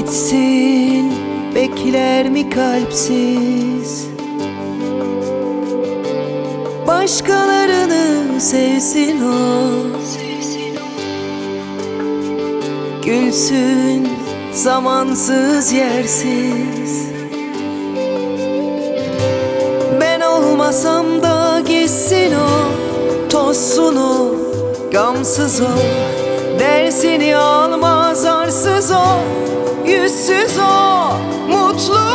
Gitsin bekler mi kalpsiz? Başkalarını sevsin o, gülsün zamansız yersiz. Ben olmasam da gitsin o, tozsun o, gamsız o, dersini almaz arsız o, yüzsüz o, mutlu.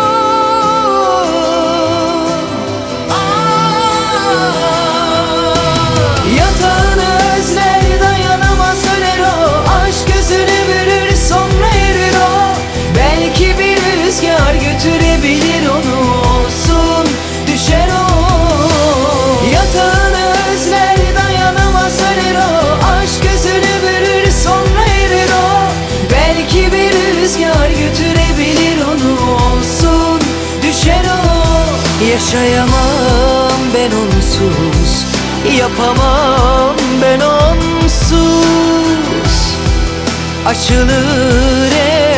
Yatağını özler, dayanamaz öler o, aşk gözünü bürür sonra erir o. Belki bir rüzgar götürebilir onu, olsun düşer o. Yatağını özler, dayanamaz öler o, aşk gözünü bürür sonra erir o. Belki bir rüzgar götürebilir onu, olsun düşer o. Yaşayamam ben onsuz, yapamam ben onsuz. Açılır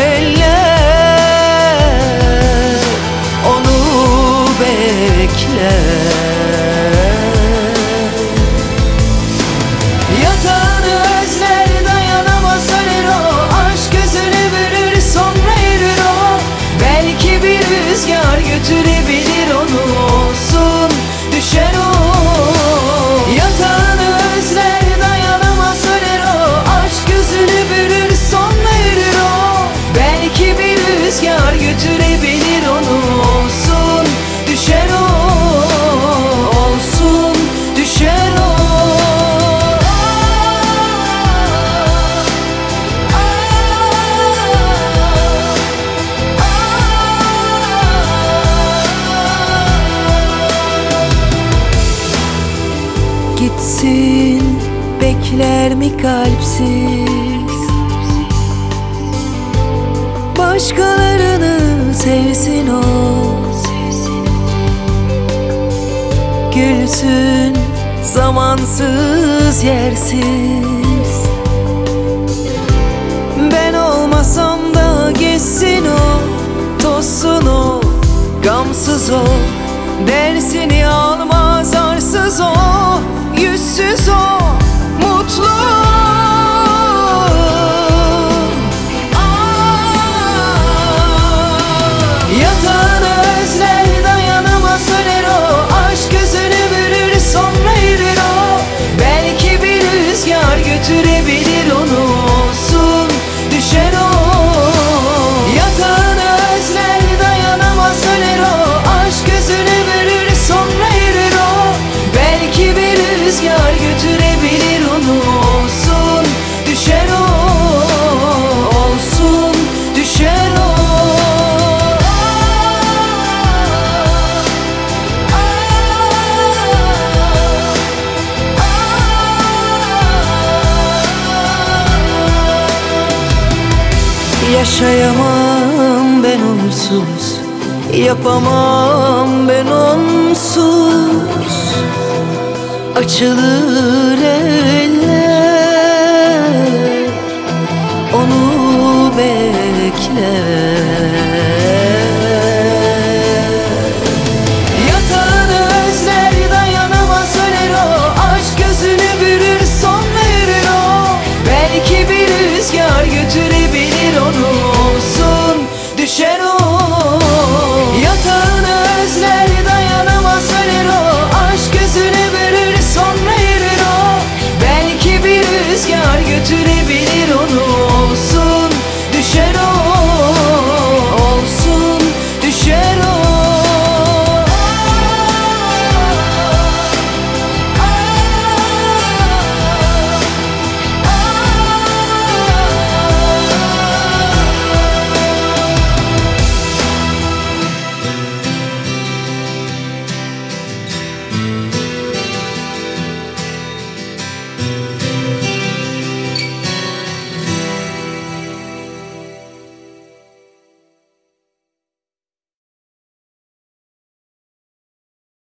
eller, onu bekler. Yatağını özler, dayanamaz öler o, aşk gözünü bürür sonra erir o. Belki bir rüzgar götürebilir onu, olsun düşer o. Yatağını özler, dayanamaz öler o, aşk gözünü bürür sonra erir o. Belki bir rüzgar götürebilir onu, olsun düşer o. Olsun düşer o. Gitsin bekler mi kalpsiz? Başkalarını sevsin o, gülsün zamansız yersiz. Ben olmasam da geçsin o, tozsun o, gamsız o, dersini almaz arsız o, yüzsüz o, mutlu. Yatağını özler, dayanamaz öler o, aşk gözünü bürür sonra erir o. Belki bir rüzgar götürebilir onu, olsun düşer o. Yatağını özler, dayanamaz öler o, aşk gözünü bürür sonra erir o. Belki bir rüzgar götürebilir onu, olsun düşer o. Olsun düşer o. Yaşayamam ben onsuz, yapamam ben onsuz. Açılır eller, onu bekler.